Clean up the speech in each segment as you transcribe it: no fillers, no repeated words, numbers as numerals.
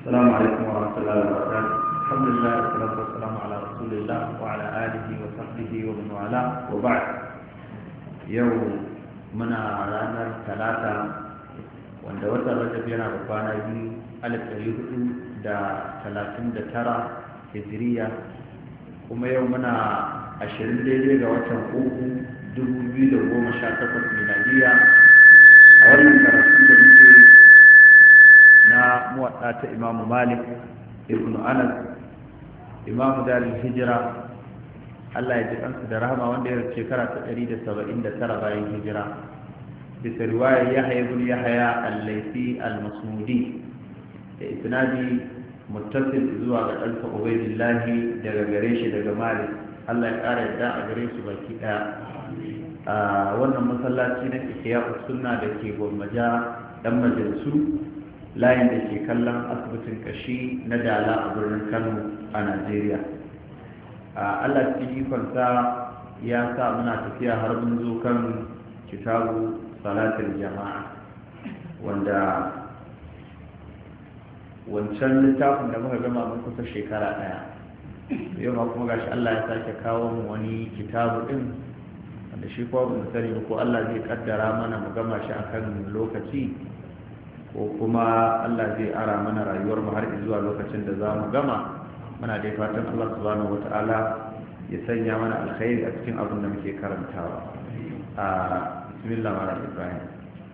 السلام عليكم ورحمة الله وبركاته. الحمد لله والصلاة والسلام على رسول الله وعلى آله وصحبه ومن والاه وبعد. يوم منا ranar talata wanda watan Rajab yana da kwana biyu 1439 Hijiriya, kuma yau muna 20 daidai ga watan uku 2018 miladiya. A wannan karatu da muke na muwatta ta Imam Malik ibn Anas, Imam Darul Hijra, Allah ya ji kansa da rahama, wanda ya rasu shekara ta 179 bayan hijira, bisa riwayar Yahya ibn Yahya al-Laythi al-Masmudi da isnadi muttasil zuwa ga ɗansa Ubaydillah daga gare shi daga Malik. Allah ya ƙara yadda a gare su baki ɗaya. A wannan masallaci na Ihya'us Sunna da ke Gwammaja dan majalisu, layin da ke kallon asibitin kashi na Dala a birnin Kano a Najeriya. Allah cikin ikonsa ya sa muna tafiya har mun zo kan kitabu salatul jama'a, wanda wancan littafin da muka gama mun kusa shekara ɗaya. Yau ma kuma gashi Allah ya sake kawo mu wani kitabu din, wanda shi kuwa ba mu sani ko Allah zai kaddara mana mu gama shi akan lokaci, ko kuma Allah zai ara mana rayuwar mu har zuwa lokacin da za mu gama. Muna dai fatan Allah subhanahu wata'ala ya sanya mana alkhairi a cikin abin da muke karantawa. Bismillah ar-Rahman ar-Rahim.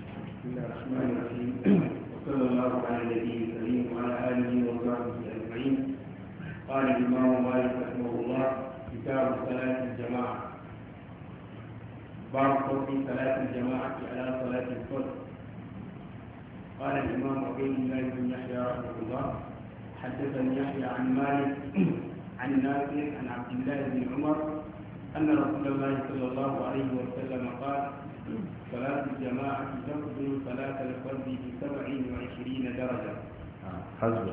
sallallahu alaihi wa alihi wa sahbihi ajma'in. قال الإمام مالك رحمه الله: كتاب صلاة الجماعة. باب فضل صلاة الجماعة على صلاة الفرد. قال الإمام عبيد الله بن يحيى رحمه الله: حدثني يحيى عن مالك عن نافع عن عبد الله بن عمر أن رسول الله صلى الله عليه وسلم قال: صلاة الجماعة تفضل صلاة الفرد ب27 درجة. حسبك.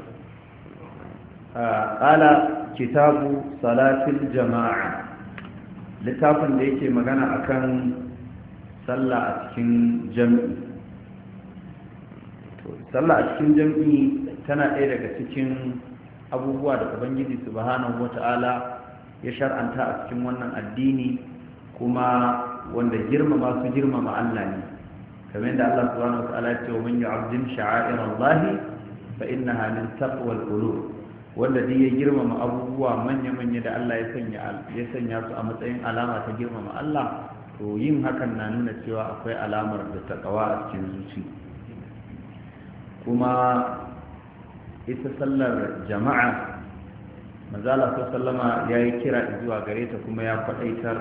قال كتاب صلاة الجماعة، littafin da yake magana akan sallah a cikin jam'i. Sallah a cikin jam'i tana ɗaya daga cikin abubuwa da Ubangiji subhanahu wata'ala ya shar'anta a cikin wannan addini, kuma wanda girmama su girmama Allah ne, kamar yadda Allah subhanahu wata'ala ya ce wa man yu'azzim sha'airallahi fa innaha min taqwal qulub. Wanda duk ya girmama abubuwa manya-manya da Allah ya sanya su a matsayin alama ta girmama Allah, to yin hakan na nuna cewa akwai alamar da takawa a cikin zuci. Kuma ita sallar jama'a, manzala sallama ya yi kira zuwa gare ta, kuma ya faɗaitar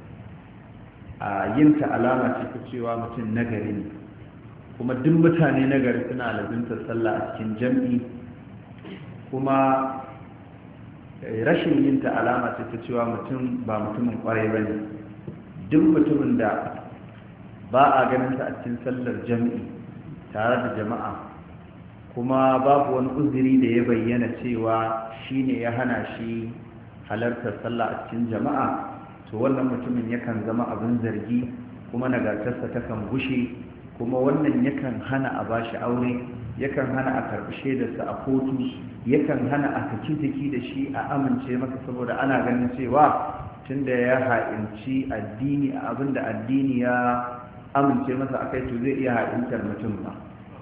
a yin ta alama ce ta cewa mutum nagari ne, kuma duk mutane nagari suna lazimtar sallah a cikin jam'i. Kuma rashin yin ta alama ce ta cewa mutum ba mutumin kwarai ba ne. Duk mutumin da ba a ganin ta a cikin sallar jam'i tare da jama'a, kuma babu wani uzuri da ya bayyana cewa shi ne ya hana shi halartar sallah a cikin jama'a, to wannan mutumin yakan zama abin zargi, kuma nagartarsa takan gushe, kuma wannan yakan hana a bashi aure, yakan hana a karɓi shaidarsa a kotu, yakan hana a kaki jiki da shi a amince masa, saboda ana ganin cewa tunda ya ha'inci addini a abin da addini ya amince masa akai, to zai iya ha'intar mutum ba.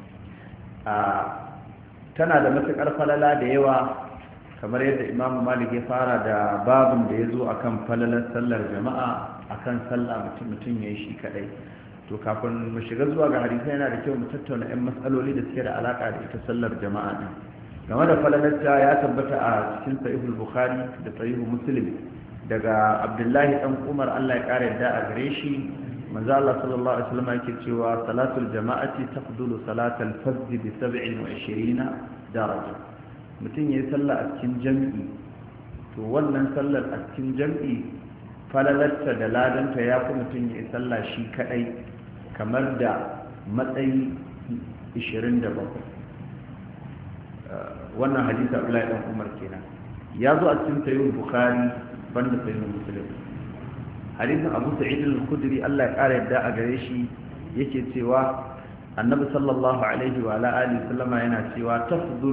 Tana da matuƙar falala da yawa, kamar yadda Imam Malik ya fara da babin da ya zo akan falalar sallar jama'a, akan sallah mutum ya yi shi kadai. To kafin mu shiga zuwa ga hadisi, yana da kyau mu tattauna 'yan matsaloli da suke da alaka da ita sallar jama'a din. Game da falalarta, ya tabbata a cikin sahihul Bukhari da sahihul Muslim daga Abdullahi dan Umar, Allah ya kare yadda a gare shi, manzo Allah sallallahu alaihi wasallam yake cewa salatul jama'ati tafdulu salatal fard bi 27 daraja. Mutum yayi sallah a cikin jami'i, to wannan sallar a cikin jami'i falalarta da ladanta ya fi mutum yayi sallah shi kadai, kamar da matsayi 27. Wannan hadisi Abdullahi dan Umar kenan. Ya zo a cikin sahih Bukhari banda sahih Muslim. Hadisin Abu Sa'id al-Khudri, Allah ya kare yadda a gare shi, yake cewa Annabi sallallahu alaihi wa alihi sallama yana cewa tafdhulu